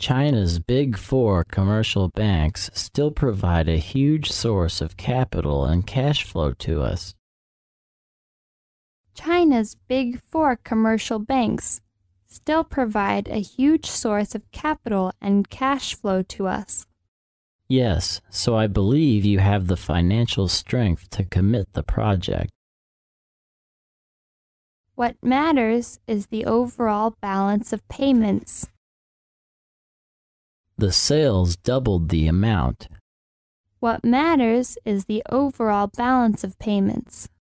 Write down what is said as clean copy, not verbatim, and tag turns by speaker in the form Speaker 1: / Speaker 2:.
Speaker 1: China's Big Four commercial banks still provide a huge source of capital and cash flow to us.
Speaker 2: China's Big Four commercial banks still provide a huge source of capital and cash flow to us.
Speaker 1: Yes, so I believe you have the financial strength to commit the project.
Speaker 2: What matters is the overall balance of payments.
Speaker 1: The sales doubled the amount.
Speaker 2: What matters is the overall balance of payments.